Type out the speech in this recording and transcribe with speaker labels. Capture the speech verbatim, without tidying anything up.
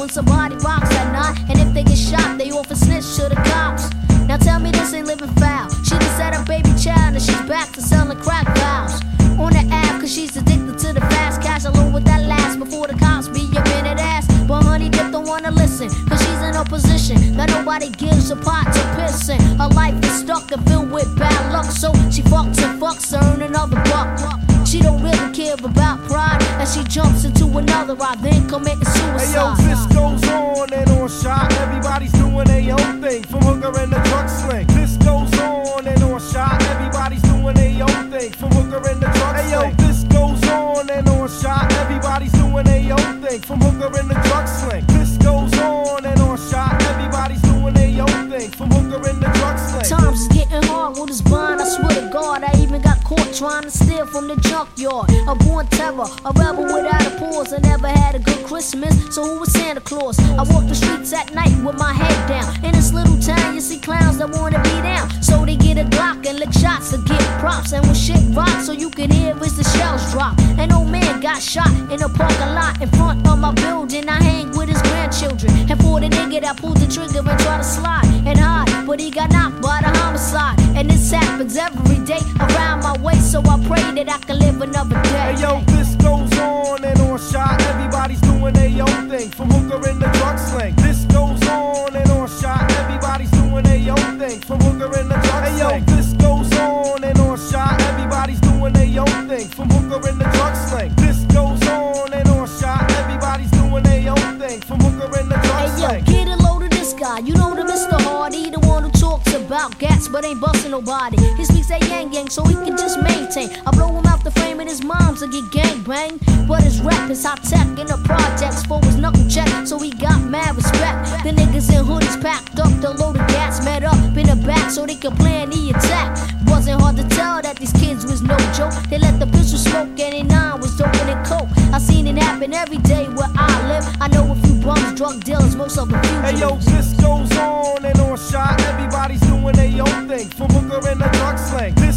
Speaker 1: when somebody rocks at night. And if they get shot, they offer snitch to the cops. Now tell me this ain't living foul. She just had a baby child and she's back to selling crack vows. On the app, cause she's addicted to the fast cash. Alone with that last before the cops be a minute ass. But honey dip don't wanna listen, cause she's in a position that nobody gives a pot to piss in. Her life is stuck and filled with bad luck, so she fucks and fucks to earn another buck. She don't really care about pride, and she jumps into another ride, then committing suicide.
Speaker 2: Hey yo, this goes on and on shot. Everybody's doing their own thing, from hooker and the drug sling. This goes on and on shot. Everybody's doing their own thing, from hooker and the drug sling. Hey yo, this goes on and on shot. Everybody's doing their own thing, from hooker and the drug sling. This goes on and on shot. Everybody's doing their own thing, from hooker and the drug sling.
Speaker 1: Times is getting hard with this bond, I swear to God. I even got caught trying to steal from the junkyard. A born terror, a rebel without a pause. I never had a good Christmas, so who was Santa Claus? I walk the streets at night with my head down. In this little town, you see clowns that wanna be down, so they get a Glock and lick shots to get props. And when shit rocks, so you can hear as the shells drop. An old man got shot in a parking lot in front of my building. I hang with his grandchildren, and for the nigga that pulled the trigger and tried to slide and hide, but he got knocked by the homicide. And this happens every day around my way, so I pray that I can live another day.
Speaker 2: Hey yo, this goes on and on shot. Everybody's doing their own thing, from hooker and the drug sling. This goes on and on shot. Everybody's doing their own thing, from hooker and the drug sling. Hey yo, this goes on and on shot. Everybody's doing their own thing, from hooker and the drug sling. This goes on and on shot. Everybody's doing their own thing, from hooker and the drug sling.
Speaker 1: Hey yo, get a load of this guy. You know the Mister Hardy, the one who talks about gats but ain't busting nobody. He speaks that yang yang so he can just maintain. I blow him out the frame and his moms will get gang banged. But his rap is hot tech in the projects for his knuckle check, so he got mad respect. The niggas in hoodies packed up, the load of gas met up in the back so they could plan the attack. Wasn't hard to tell that these kids was no joke. They let the pistol smoke and they nine was dope and coke. I seen it happen every day where I live. I know a few bums, drug dealers, most of them fugitives.
Speaker 2: Hey yo, this goes on and on shot. Everybody's doing their own thing, from hooker and the drug sling.